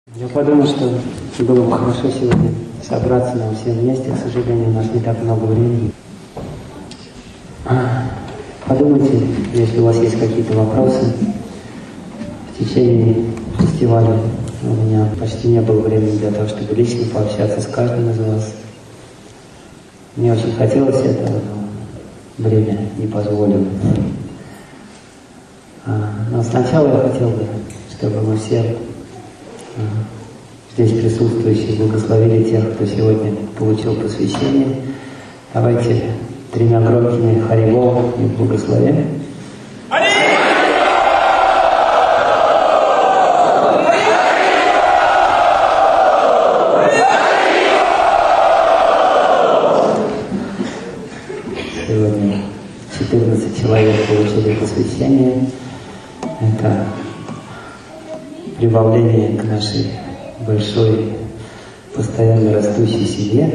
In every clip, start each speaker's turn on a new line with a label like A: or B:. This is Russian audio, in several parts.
A: Я подумал, что было бы хорошо сегодня собраться нам все вместе. К сожалению, у нас не так много времени. Подумайте, если у вас есть какие-то вопросы. В течение фестиваля у меня почти не было времени для того, чтобы лично пообщаться с каждым из вас. Мне очень хотелось этого, но время не позволило. Но сначала я хотел бы, чтобы мы все здесь присутствующие благословили тех, кто сегодня получил посвящение. Давайте 3 громкими Хари-Бол и благословим. Сегодня 14 человек получили посвящение. Это прибавление к нашей большой, постоянно растущей семье.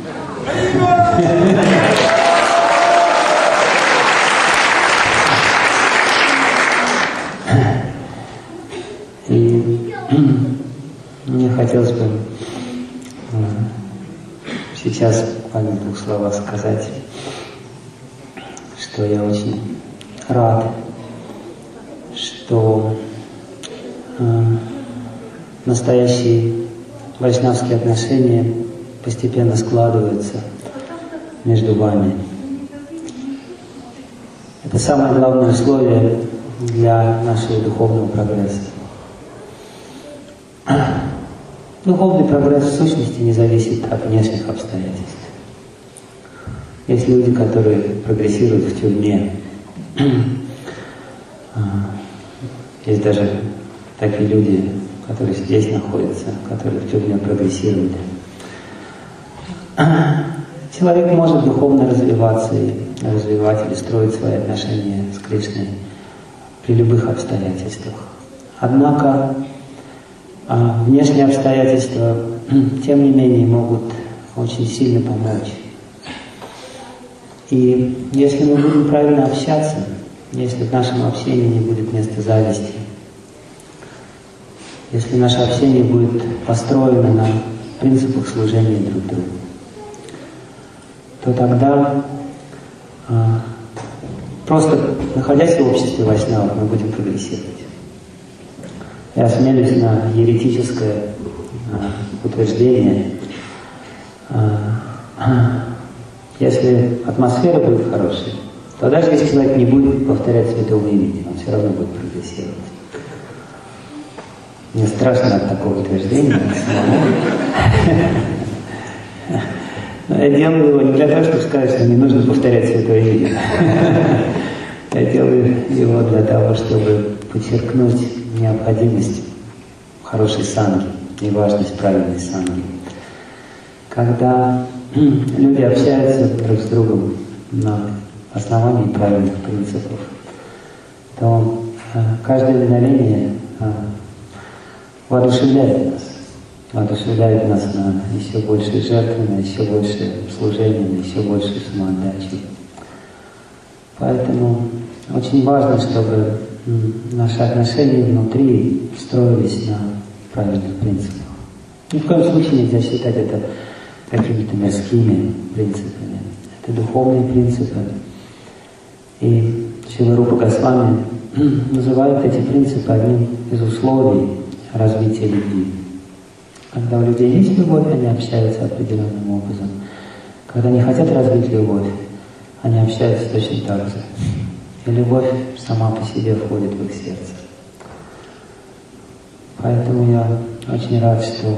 A: И мне хотелось бы сейчас буквально в 2 словах сказать, что я очень рад, что настоящие вайшнавские отношения постепенно складываются между вами. Это самое главное условие для нашего духовного прогресса. Духовный прогресс в сущности не зависит от внешних обстоятельств. Есть люди, которые прогрессируют в тюрьме. Есть даже такие люди, которые здесь находятся, которые в тюрьме прогрессировали. Человек может духовно развиваться и развивать или строить свои отношения с Кришной при любых обстоятельствах. Однако внешние обстоятельства, тем не менее, могут очень сильно помочь. И если мы будем правильно общаться, если в нашем общении не будет места зависти, если наше общение будет построено на принципах служения друг другу, то тогда, просто находясь в обществе вайшнавов, мы будем прогрессировать. Я осмелюсь на еретическое утверждение. Если атмосфера будет хорошей, то даже если человек не будет повторять святого имени, он все равно будет прогрессировать. Мне страшно от такого утверждения. Но я делаю его не для того, чтобы сказать, что не нужно повторять святое имя. Я делаю его для того, чтобы подчеркнуть необходимость хорошей санги и важность правильной санги. Когда люди общаются друг с другом на основании правильных принципов, то каждое мгновение воодушевляет нас на еще большие жертвы, на еще большее служение, на еще большую самоотдачу. Поэтому очень важно, чтобы наши отношения внутри строились на правильных принципах. Ни в коем случае нельзя считать это какими-то мирскими принципами. Это духовные принципы. И Шрила Рупа Госвами называет эти принципы одним из условий развития любви. Когда у людей есть любовь, они общаются определенным образом. Когда они хотят развить любовь, они общаются точно так же. И любовь сама по себе входит в их сердце. Поэтому я очень рад, что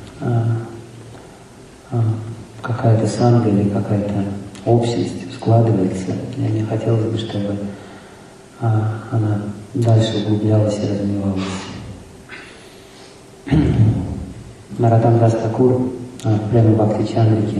A: какая-то санга или какая-то общность складывается. И мне хотелось бы, чтобы она дальше углублялась и развивалась. Нароттам Дас Такур в Према Бхакти Чандрики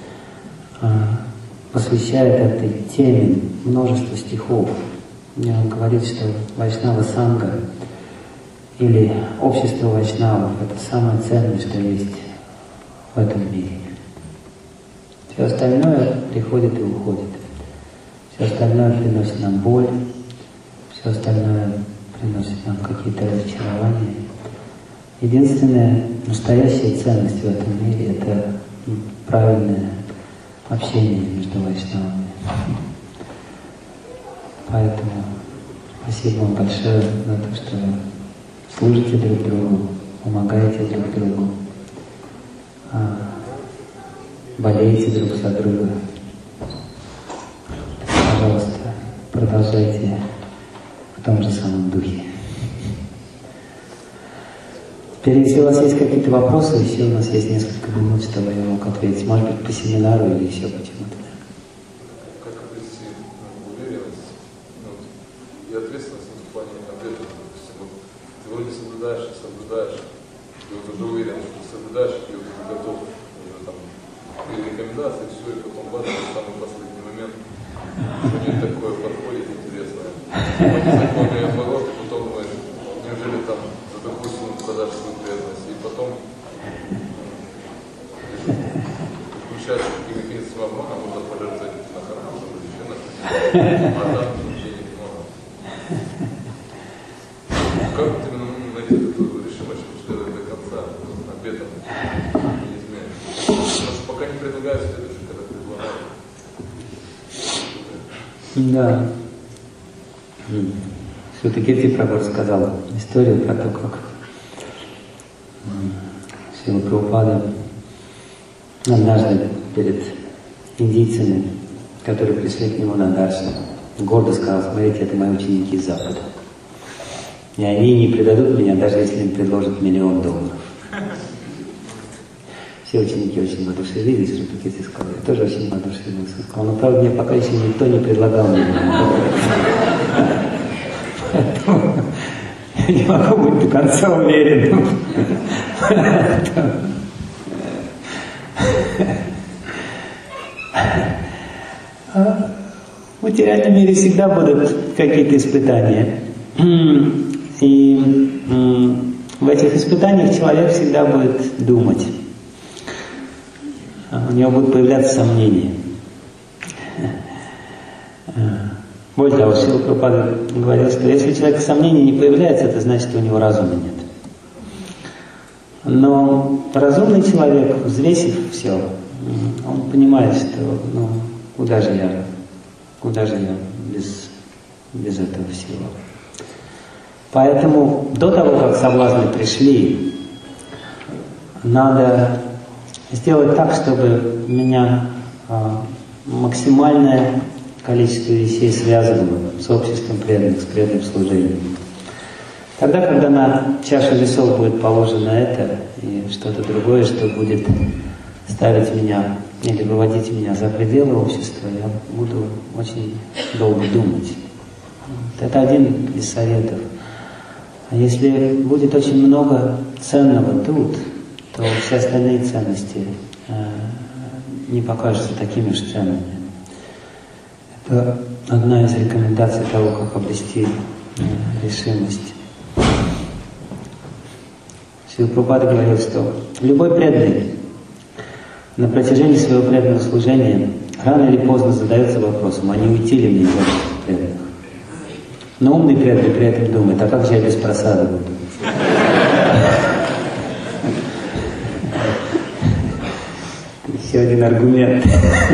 A: посвящает этой теме множество стихов. Он говорит, что Вайшнава Санга или общество вайшнавов — это самое ценное, что есть в этом мире. Все остальное приходит и уходит. Все остальное приносит нам боль, все остальное приносит нам какие-то разочарования. единственная настоящая ценность в этом мире — это правильное общение между вайшнавами. Поэтому спасибо вам большое за то, что вы служите друг другу, помогаете друг другу, болеете друг за друга. Пожалуйста, продолжайте в том же самом духе. Теперь, если у вас есть какие-то вопросы, еще у нас есть несколько минут, чтобы я мог ответить. Может быть, по семинару или еще почему-то.
B: Как обрести уверенность и ответственность в плане ответа? Ты вроде соблюдаешь, и вот уже уверен, что ты соблюдаешь, и вот ты готов там, и рекомендации, все, и потом бац, в самый последний момент что-нибудь такое подходит интересное. Незаконные обороты, потом думаешь, неужели там за такую сумму продашь свою преданность, и потом включаешь какие-то механизмы обмана, можно пожертвовать на храм, еще на а там денег много. Как вот именно найти эту решимость, чтобы следовать до конца, обетом не изменять? Потому что пока не предлагают следующее, когда предлагают.
A: Да. Все-таки ты, Прабху, рассказал историю про то, как Шрила Прабхупада однажды перед индийцами, которые пришли к нему на даршан, гордо сказал: смотрите, это мои ученики из Запада. И они не предадут меня, даже если им предложат $1 000 000. Все ученики очень воодушевились, что Шрила сказал. Я тоже очень воодушевился. Сказал: но правда, мне пока еще никто не предлагал мне. Поэтому я не могу быть до конца уверенным. В материальном мире всегда будут какие-то испытания. И в этих испытаниях человек всегда будет думать. У него будут появляться сомнения. Более того, Шрила Прабхупада говорил, что если у человека сомнений не появляется, это значит, что у него разума нет. Но разумный человек, взвесив все, он понимает, что куда же я без этого всего. Поэтому до того, как соблазны пришли, надо сделать так, чтобы меня максимальное количество вещей связывало с обществом преданных, с преданным служением. Тогда, когда на чашу весов будет положено это и что-то другое, что будет ставить меня или выводить меня за пределы общества, я буду очень долго думать. Это один из советов. А если будет очень много ценного тут, то все остальные ценности не покажутся такими уж ценными. Это одна из рекомендаций того, как обрести решимость. Шрила Прабхупада говорил, что любой преданный на протяжении своего преданного служения рано или поздно задается вопросом, а не уйти ли мне из общества преданных. Но умный преданный при этом думает: а как же я без просады буду? Еще один аргумент.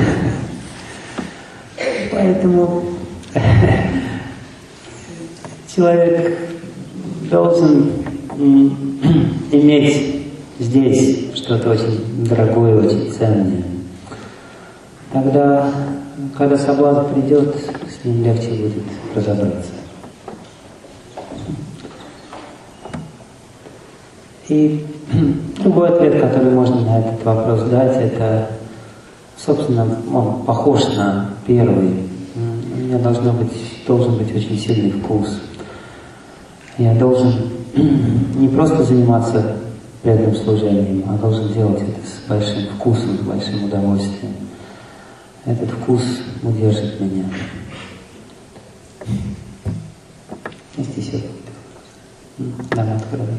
A: Поэтому человек должен иметь здесь что-то очень дорогое, очень ценное. Тогда, когда соблазн придет, с ним легче будет разобраться. И другой ответ, который можно на этот вопрос дать, это, собственно, он похож на первый. У меня должен быть очень сильный вкус. Я должен не просто заниматься преданным служением, а должен делать это с большим вкусом, с большим удовольствием. Этот вкус удержит меня. Есть еще какие-то вопросы? Да, открывай.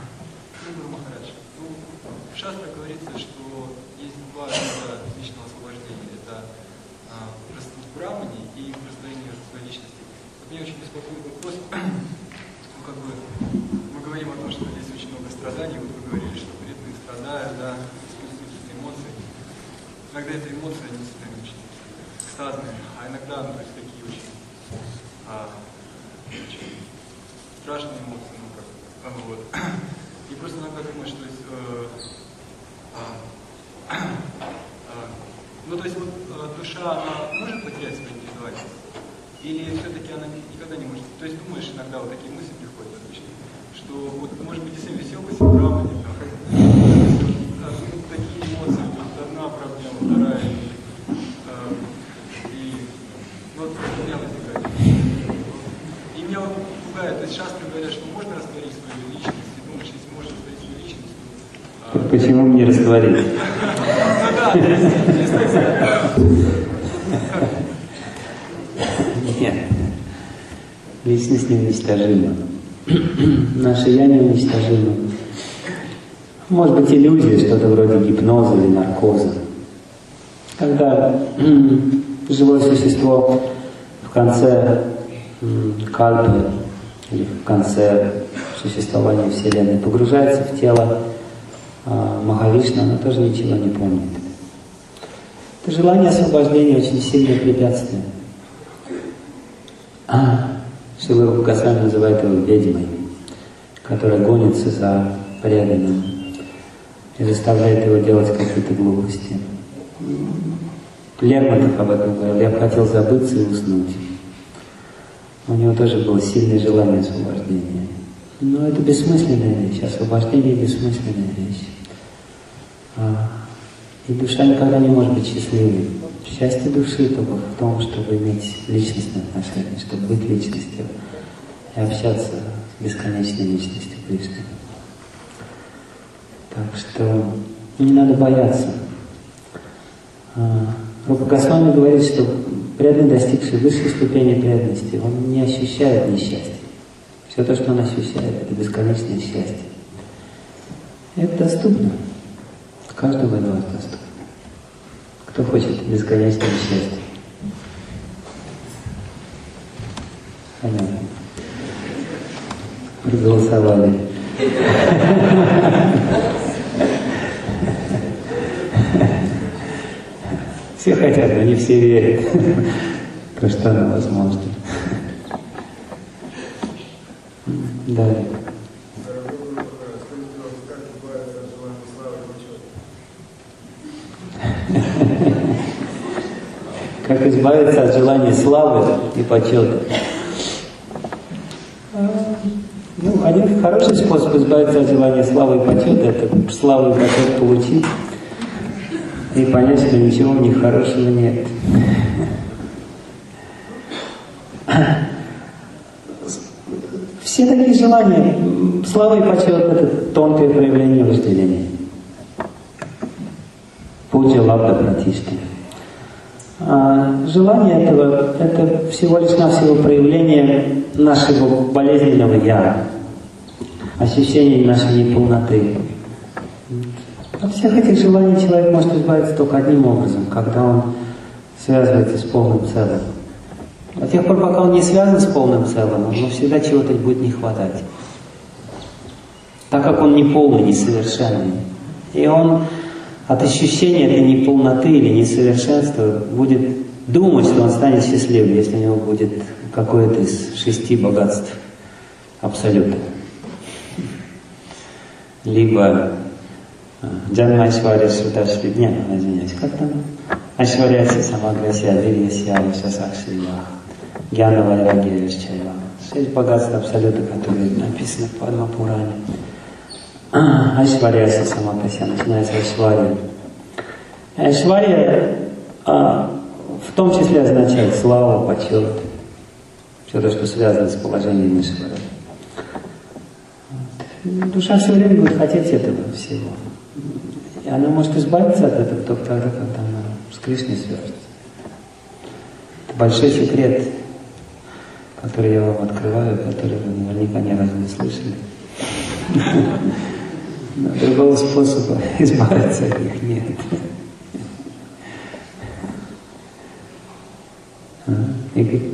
C: В шастре говорится, что есть два вида личного освобождения. Это в брамане и в раздвоении своей личности. Вот меня очень беспокоит вопрос, мы говорим о том, что здесь очень много страданий, вот страдаешь, да, испытываешь какие-то эмоции. Иногда эти эмоции, они действительно очень экстазные, а иногда, ну, то есть такие очень страшные эмоции, ну, как, вот. И просто иногда думаешь, то есть, ну, то есть, вот, душа, она может потерять свою индивидуальность? Или все-таки она никогда не может? То есть, думаешь, иногда вот такие мысли приходят обычно, что, вот, может быть, если весел по себе правда, там, такие эмоции, вот, одна проблема, вторая, и вот у меня возникает. И меня вот пугает, то есть шастры говорят, что можно растворить свою личность, и думаешь, если можно растворить свою личность, то...
A: Почему мне растворить?
C: Ну да,
A: Нет. Личность неуничтожима. Наше «я» неуничтожимо. Может быть, иллюзия, что-то вроде гипноза или наркоза. Когда живое существо в конце кальпы или в конце существования Вселенной погружается в тело Махавишну, оно тоже ничего не помнит. Это желание освобождения очень сильное препятствие. Шрила Рупа Госвами называет его ведьмой, которая гонится за преданным и заставляет его делать какие-то глупости. Лермонтов об этом говорил: я бы хотел забыться и уснуть. У него тоже было сильное желание освобождения. Но это бессмысленная вещь, освобождение — бессмысленная вещь. И душа никогда не может быть счастливой. Счастье души только в том, чтобы иметь личностные отношения, чтобы быть личностью и общаться с бесконечной личностью Кришны. Так что не надо бояться. Рупа Госвами говорит, что преданный, достигший высшей ступени преданности, он не ощущает несчастья. Все то, что он ощущает, это бесконечное счастье. Это доступно. Каждому из вас доступно. Кто хочет бесконечного счастья? Понятно. Проголосовали. Все хотят, но не все верят, что оно возможно. Далее. Как избавиться от желания славы и почета? Ну, один хороший способ избавиться от желания славы и почета — это славу и почет получить и понять, что ничего в них хорошего нет. Все такие желания, слава и почет — это тонкое проявление вожделения. Пуджа лабда пратишти. Желание этого — это всего лишь навсего проявление нашего болезненного «я», ощущение нашей неполноты. От всех этих желаний человек может избавиться только одним образом, когда он связывается с полным целым. До тех пор, пока он не связан с полным целым, ему всегда чего-то будет не хватать. Так как он не полный, несовершенный. И он от ощущения этой неполноты или несовершенства будет думать, что он станет счастливым, если у него будет какое-то из 6 богатств абсолюта. Либо Джанма Айшварья Шруташри, нет, извиняюсь, как там? Айшварьяси Самаграсья Вирьясья Вишасакшиях, Гьяна Вайрагья Вишчайва. 6 богатств абсолюта, которые написаны в Падма-пуране. Айшварьяси Самаграсья, начинается Айшварья. Айшварья в том числе означает славу, почет, все то, что связано с положением Ишвара. Душа все время будет хотеть этого всего. И она может избавиться от этого только тогда, когда она с Кришной свяжется. Это большой секрет, который я вам открываю, который вы наверняка ни разу не слышали. Но другого способа избавиться от них нет. Игорь?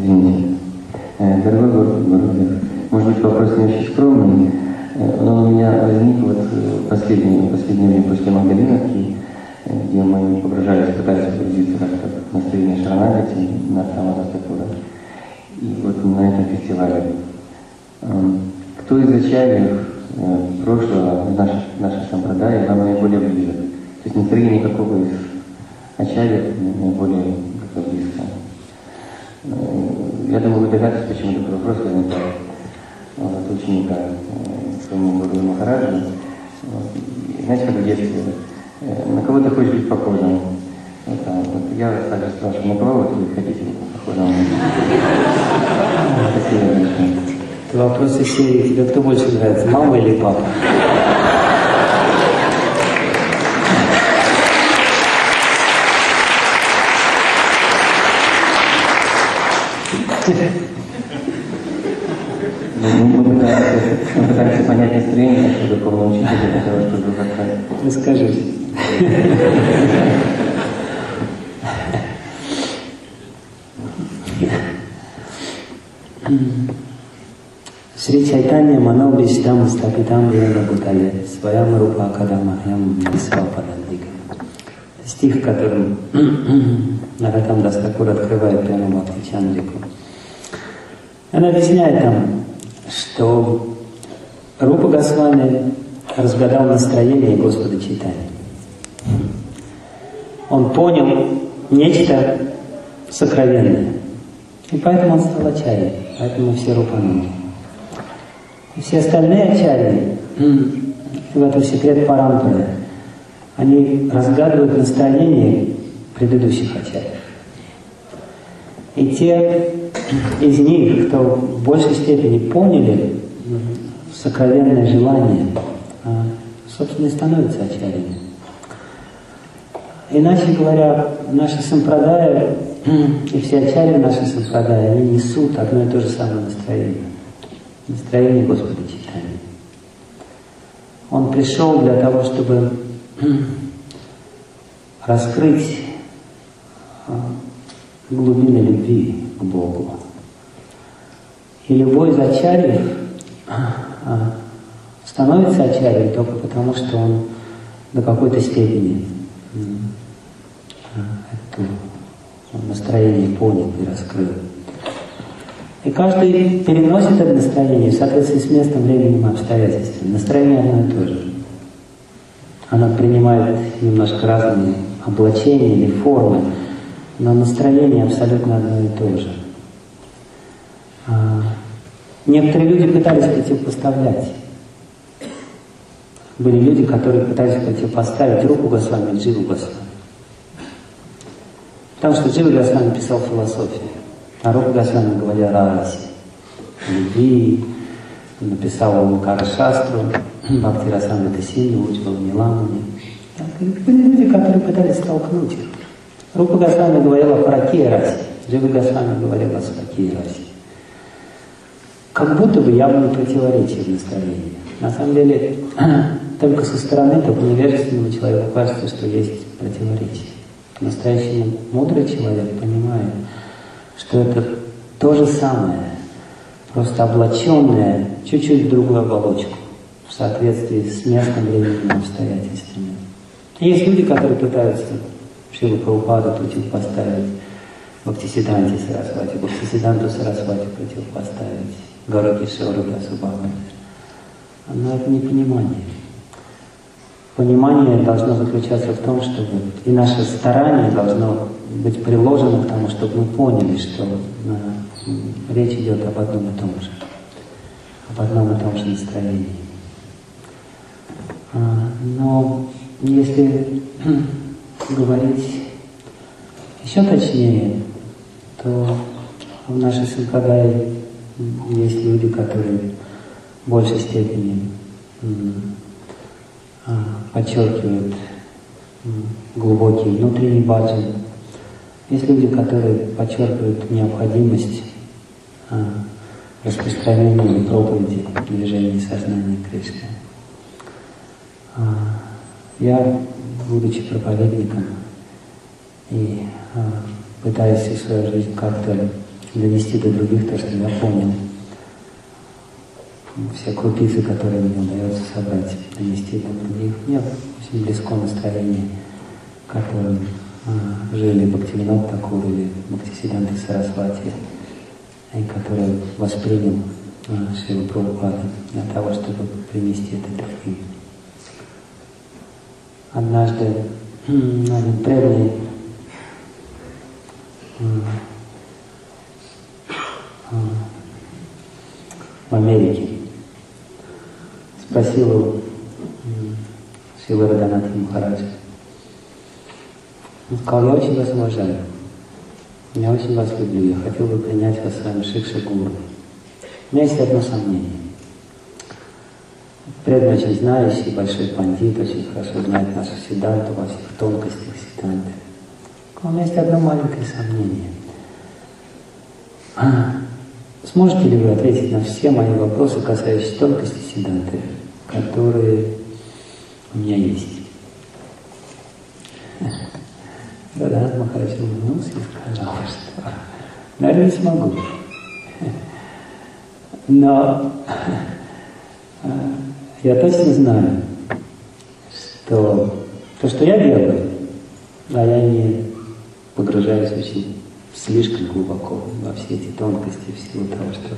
D: Извините. Дорогой Гурудев, может быть, вопрос не очень скромный, но у меня возник вот последнее время после Магдалиновки, где мы пытались погрузиться как-то в настроение Шаранагати, Нартама Дастакура. И вот на этом фестивале. Кто из ачарьев прошлого, нашей сампрадаи, вам наиболее близок? То есть настроение какого из ачарьев наиболее близко? Я думаю, вы догадываетесь, почему такой вопрос возникает от ученика своему Гуру Махараджу. Знаете, как в детстве, на кого ты хочешь быть похожим? Вот я вас также спрашиваю, на кого вы хотите быть похожим? Спасибо большое.
A: Это вопрос из серии: тебе кто больше нравится, мама или папа?
D: Мы пытаемся понять настроение нашего духовного учителя для того, чтобы как-то...
A: Расскажите. Шри Чайтанья Манобиштам Стапитам Вирада Бутале Своям Рупа Акадамахьям Висвападандика. Стих, которым Наротам Дас Такур открывает прямо Бхакти Чандрику. Он объясняет там, что Рупа Госвами разгадал настроение Господа Чайтаньи. Он понял нечто сокровенное. И поэтому он стал ачарьей, поэтому все рупануги. Все остальные ачарьи, в этом секрет парампары, они разгадывают настроение предыдущих ачарьев. И те из них, кто в большей степени поняли сокровенное желание, собственно, и становятся ачарьями. Иначе говоря, наши сампрадаи и все ачарьи нашей сампрадаи, они несут одно и то же самое настроение. Настроение Господа Чайтаньи. Он пришел для того, чтобы раскрыть глубины любви к Богу. И любой из ачарьев становится ачарьей только потому, что он до какой-то степени это настроение понял и раскрыл. И каждый переносит это настроение в соответствии с местом, временем и обстоятельствами. Настроение одно и то же. Оно принимает немножко разные облачения или формы, но настроение абсолютно одно и то же. Некоторые люди пытались противопоставлять. Были люди, которые пытались противопоставить Рупу Госвами и Дживу Госвами. Потому что Джива Госвами писал философию, а Рупа Госвами говорил о расе, любви, написал Омкара Шастру, Бхакти Расамрита Синду, учил Ниламани. Были люди, которые пытались столкнуть их. Рупа Госвами говорил о Паракия расе, Джива Госвами говорил о Свакия расе. Как будто бы явное противоречие в настроении. На самом деле, только со стороны, только невежественному человеку кажется, что есть противоречие. Настоящий мудрый человек понимает, что это то же самое, просто облаченное чуть-чуть в другую оболочку, в соответствии с местом, временем и обстоятельствами. И есть люди, которые пытаются Шрилу Прабхупаду противопоставить Бхактисидданте Сарасвати, Бхактисидданту Сарасвати противопоставить Гауракишору Дасу-Бхагавати. Но это не понимание. Понимание должно заключаться в том, чтобы и наше старание должно быть приложено к тому, чтобы мы поняли, что речь идет об одном и том же. Об одном и том же настроении. Но если говорить еще точнее, то в нашей сампрадае есть люди, которые в большей степени подчеркивают глубокий внутренний баджан. Есть люди, которые подчеркивают необходимость распространения и проповеди движения сознания Кришны. Я, будучи проповедником и пытаясь всю свою жизнь как-то донести до других то, что я понял. Все крупицы, которые мне удается собрать, донести до других. Мне очень близко настроение, которым жили Бхактивинода Тхакур или Бхактисиддханта Сарасвати, и который воспринял Шрилу Прабхупаду для того, чтобы принести это другим. Однажды один преданный в Америке спросил у Шрилы Радханатха Махараджа. Он сказал: я очень вас уважаю, я очень вас люблю, я хотел бы принять вас своим шикша-гуру. У меня есть одно сомнение. Преданный очень знающий, большой пандит, очень хорошо знает нашу сиддханту во всех тонкостях сиддханты. У меня есть одно маленькое сомнение. Сможете ли вы ответить на все мои вопросы, касающиеся тонкости сиддханты, которые у меня есть? Радханатха Махарадж улыбнулся и сказал, что, наверное, не смогу. Но я точно знаю, что то, что я делаю, а я не погружаюсь очень слишком глубоко во все эти тонкости, в силу того, что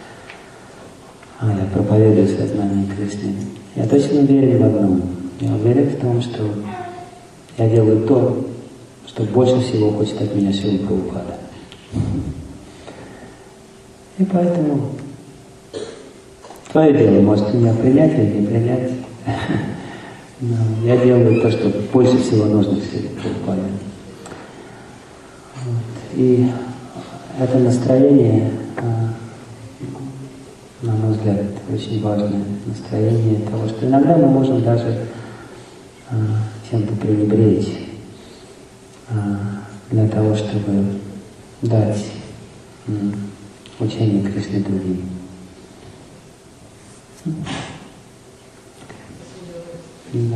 A: я проповедую сознание Кришны. Я точно уверен в одном. Я уверен в том, что я делаю то, что больше всего хочет от меня Шрила Прабхупада. И поэтому твое дело, может меня принять или не принять. Но я делаю то, что больше всего нужно Шриле Прабхупаде. И это настроение, на мой взгляд, очень важное настроение того, что иногда мы можем даже чем-то пренебречь для того, чтобы дать учение Кришны другим. Да.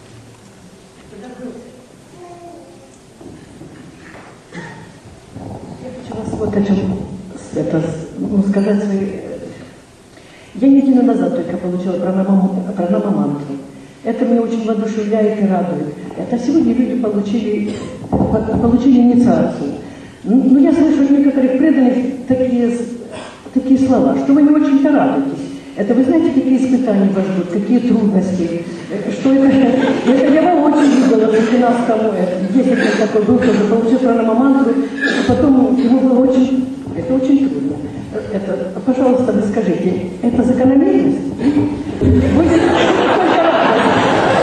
E: Вот о чем сказать свои. Я неделю назад только получила пранама-мантру. Это меня очень воодушевляет и радует. Это сегодня люди получили инициацию. Но я слышу от некоторых преданных такие слова, что вы не очень-то радуетесь. Это вы знаете, какие испытания вас ждут, какие трудности, что это я вам очень видела, что у нас кому есть один такой был, который получил пранама-мантру, а потом ему было очень трудно. Это, пожалуйста, вы скажите, это закономерность? Будет только радость.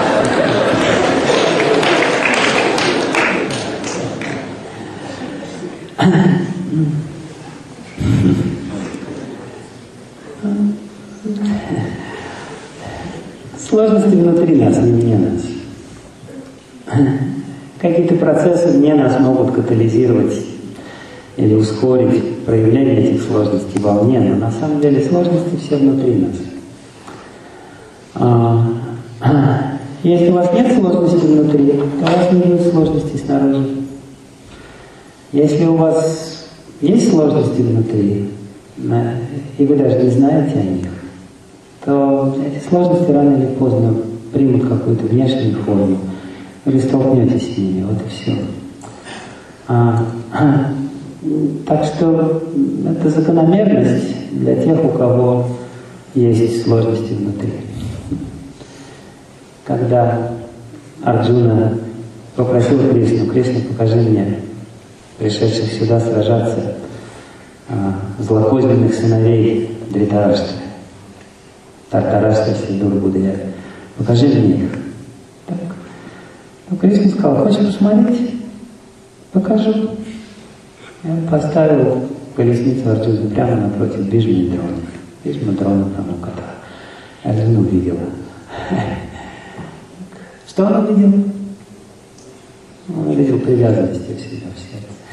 A: Сложности внутри нас, не вне нас. Какие-то процессы вне нас могут катализировать или ускорить проявление этих сложностей вовне, но на самом деле сложности все внутри нас. Если у вас нет сложностей внутри, то у вас не будет сложностей снаружи. Если у вас есть сложности внутри, и вы даже не знаете о них, то эти сложности рано или поздно примут какую-то внешнюю форму, вы столкнетесь с ними, вот и все. Так что это закономерность для тех, у кого есть сложности внутри. Когда Арджуна попросил Кришну: Кришна, покажи мне пришедших сюда сражаться злокозненных сыновей Дритараштра, Тартараштра, Сидурбудая, покажи мне их. Так. Но Кришна сказал: хочешь посмотреть? Покажу. И он поставил колесницу Арджуны прямо напротив Бижмы Дроны. Бижма Дрона Прамуката. Арджуна увидела. Что он увидел? Он увидел привязанность у себя в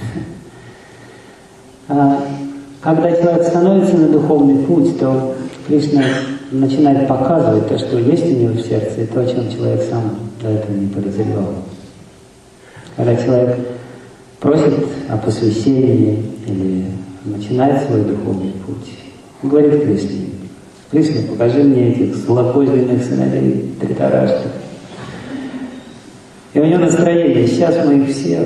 A: сердце. Когда человек становится на духовный путь, то Кришна начинает показывать то, что есть у него в сердце, и то, о чем человек сам до этого не подозревал. Когда человек просит о посвящении или начинает свой духовный путь, говорит Кришне: Кришна, покажи мне этих злокозненных сыновей Дритараштра. И у него настроение: сейчас мы их всех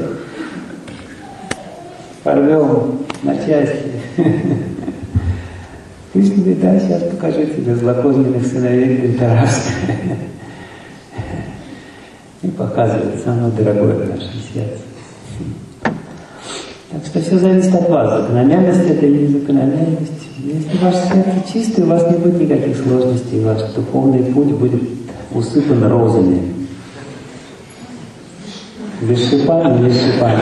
A: порвем на части. Кришна говорит: да, сейчас покажу тебе злокозненных сыновей Дритараштра. И показывает самое дорогое в нашем сердце. Так что все зависит от вас. Закономерность это или закономерность. Если ваше сердце чистое, у вас не будет никаких сложностей. Ваш духовный путь будет усыпан розами. Без шипами, без шипами.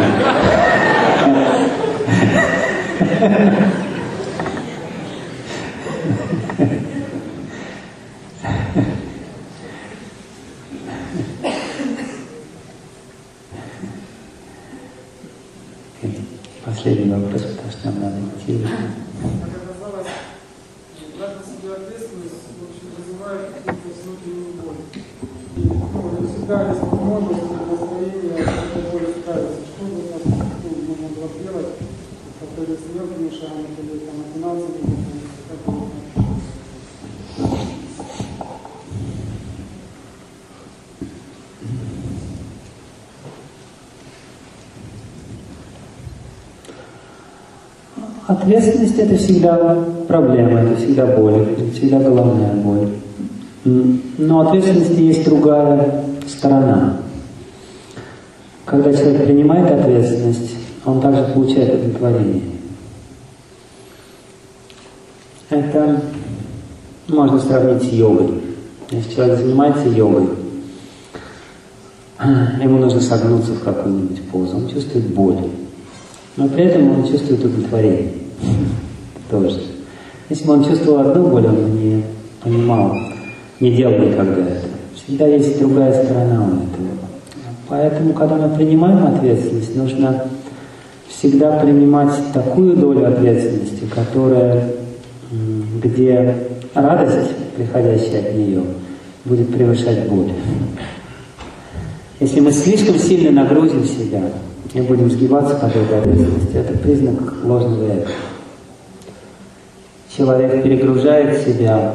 A: Последний вопрос, потому что нам надо идти.
F: Как оказалось, брать на себя ответственность, в общем, вызывает какую-то внутреннюю боль. Не всегда есть возможность или настроение этой боли справиться. Что бы можно было делать, как-то или с мелкими шагами, или там финансовыми,
A: Ответственность это всегда проблема, это всегда боль, это всегда головная боль. Но у ответственности есть другая сторона. Когда человек принимает ответственность, он также получает удовлетворение. Это можно сравнить с йогой. Если человек занимается йогой, ему нужно согнуться в какую-нибудь позу, он чувствует боль. Но при этом он чувствует удовлетворение. Тоже. Если бы он чувствовал одну боль, он не понимал, не делал никогда это. Всегда есть другая сторона у этого. Поэтому, когда мы принимаем ответственность, нужно всегда принимать такую долю ответственности, где радость, приходящая от нее, будет превышать боль. Если мы слишком сильно нагрузим себя и будем сгибаться под этой ответственностью, это признак ложного эго. Человек перегружает себя,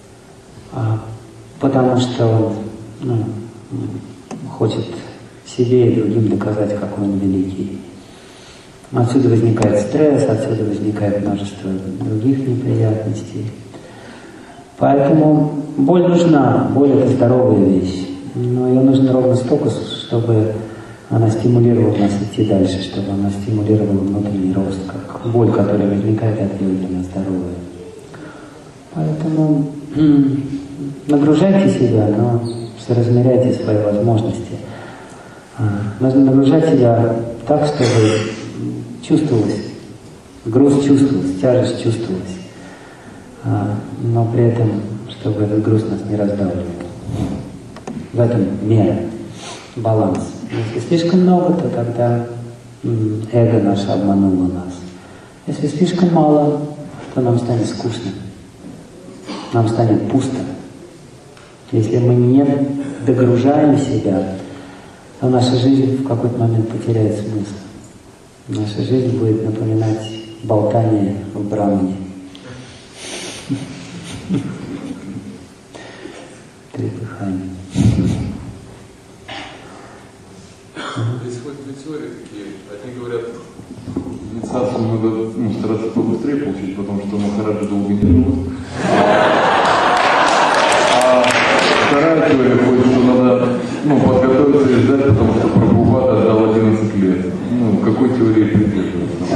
A: потому что он хочет себе и другим доказать, какой он великий. Отсюда возникает стресс, отсюда возникает множество других неприятностей. Поэтому боль нужна, боль это здоровая вещь, но ее нужно ровно столько, чтобы она стимулировала нас идти дальше, чтобы она стимулировала внутренний рост, как боль, которая возникает от нее, для нас здоровая. Поэтому нагружайте себя, но соразмеряйте свои возможности. Нужно нагружать себя так, чтобы чувствовалось, груз чувствовалось, тяжесть чувствовалась, но при этом, чтобы этот груз нас не раздавливал. В этом мера, баланс. Если слишком много, то тогда эго наше обмануло нас. Если слишком мало, то нам станет скучно, нам станет пусто. Если мы не догружаем себя, то наша жизнь в какой-то момент потеряет смысл. Наша жизнь будет напоминать болтание в брамане. Три дыхания.
B: Происходят две теории такие. Одни говорят,
G: инициацию надо стараться побыстрее получить, потому что Махараджи долго не живут. А вторая теория ходит, что надо подготовиться и ждать, потому что Прабхупада дал 11 лет. Какой теории придерживаться?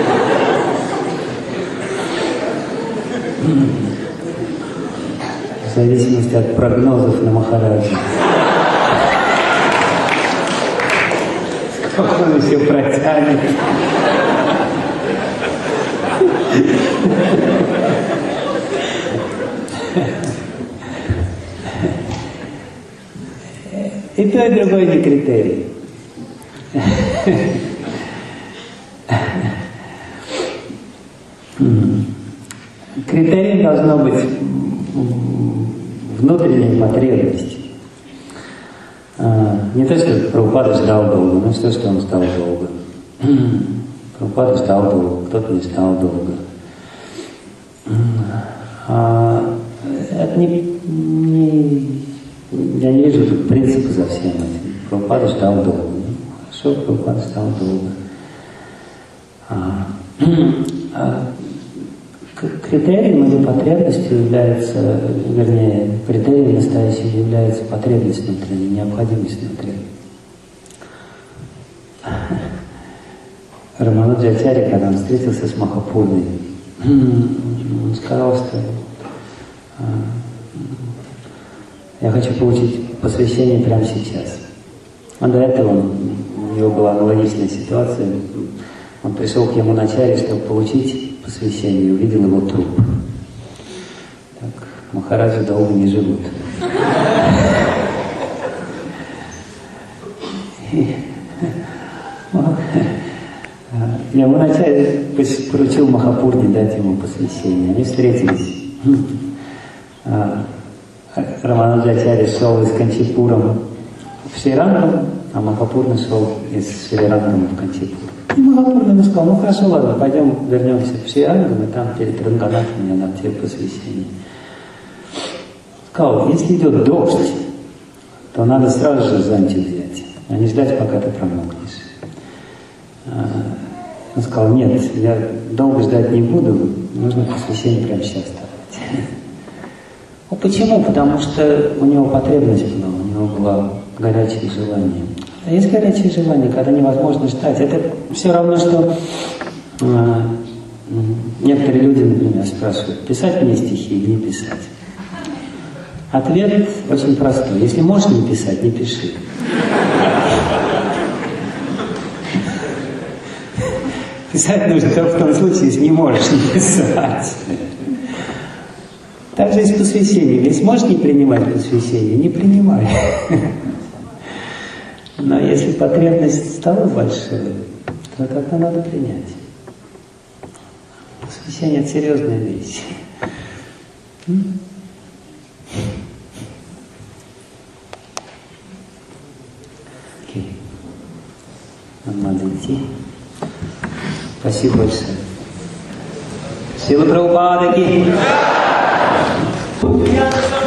A: В зависимости от прогнозов на Махараджа. Как он все протянет. И то, и другое не критерий. Критерием должно быть внутренняя потребность. Не то, что Прабхупада ждал долго, но что он ждал долго. Прабхупада ждал долго, кто-то не ждал долго. Это я не вижу тут принципа за всем этим. Прабхупада ждал долго. Хорошо, Прабхупада ждал долго. Критерием или потребностью является, вернее, критерием настоящим является потребность внутренняя, необходимость внутренняя. Рамануджачарья, когда он встретился с Махапурной, он сказал, что я хочу получить посвящение прямо сейчас. А до этого у него была аналогичная ситуация. Он пришел к Ямуначарье, чтобы получить посвящение, и увидел его труп. Так, махараджи долго не живут. Ямуначарья поручил Махапурне дать ему посвящение. Они встретились. Рамануджачарья шел из Канчипура в Шрирангам, а Махапурна шел из Шрирангама в Канчипур. И Махапурна ему сказал: ну хорошо, ладно, пойдем вернемся в Шрирангам, и там перед Ранганатом я дам тебе посвящение. Сказал: если идет дождь, то надо сразу же зонтик взять, а не ждать, пока ты промокнешь. Он сказал: нет, я долго ждать не буду, нужно посвящение прямо сейчас давать. Ну почему? Потому что у него потребность была, у него было горячее желание. А есть горячее желание, когда невозможно ждать. Это все равно, что некоторые люди, например, спрашивают: писать мне стихи или не писать? Ответ очень простой: если можешь не писать, не пиши. Писать нужно только в том случае, если не можешь не писать. Так же и с посвящением. Если можешь не принимать посвящение, не принимай. Но если потребность стала большой, то тогда надо принять. Посвящение — это серьезная вещь. Окей. Нам надо идти. Спасибо большое. Шрила Прабхупада ки.